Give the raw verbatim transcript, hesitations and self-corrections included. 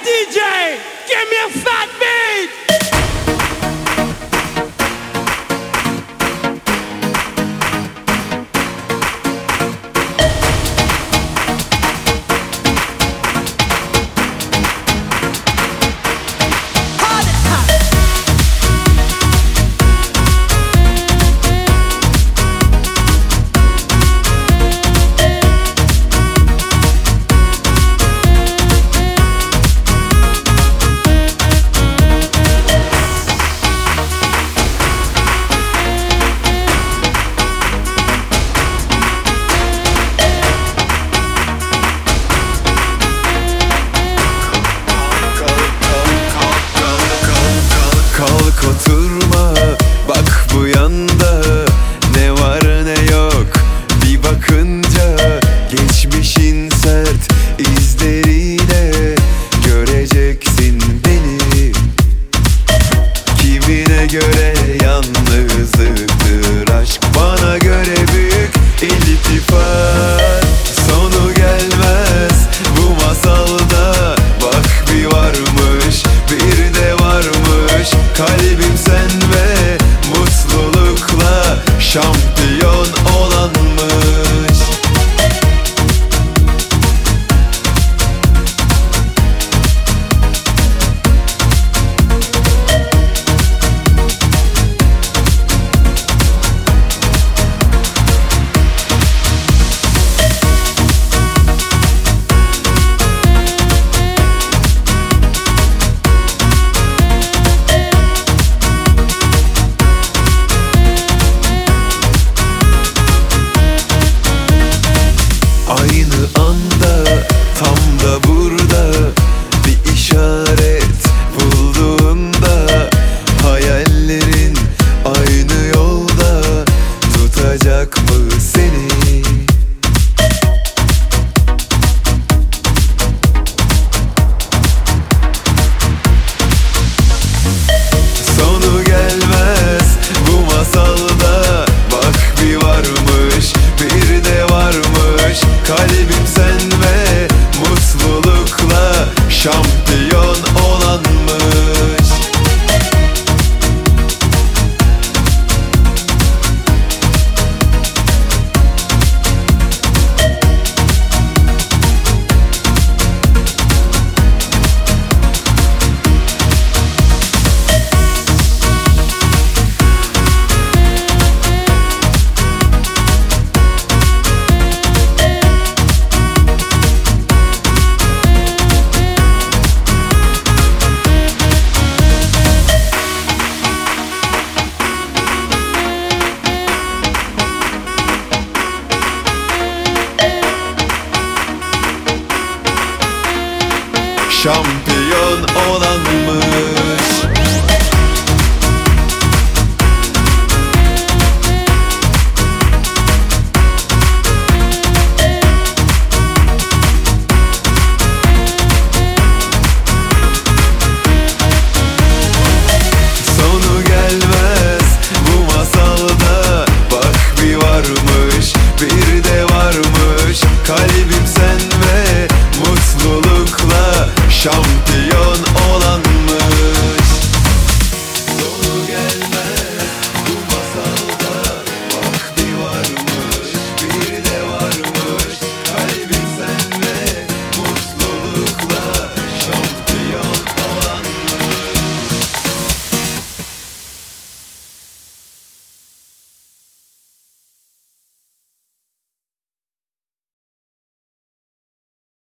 D J, give me a fat beat. Kalk oturma, bak bu yanda ne var ne yok. Bir bakınca geçmişin sert izleriyle göreceksin beni. Kimine göre yalnızlıktır aşk, bana göre büyük iltifat. Sonu gelmez bu masalda, bak bir varmış bir de varmış. Kalbim sen ve mutlulukla şampiyon olanmış. Aynı anda, tam da burada bir işaret bulduğunda, hayallerin aynı yolda tutacak mı seni? Sonu gelmez bu masalda, bak bir varmış bir de varmış. Kalbim sen ve mutlulukla şampiyon olanmış. Şampiyon olanmış.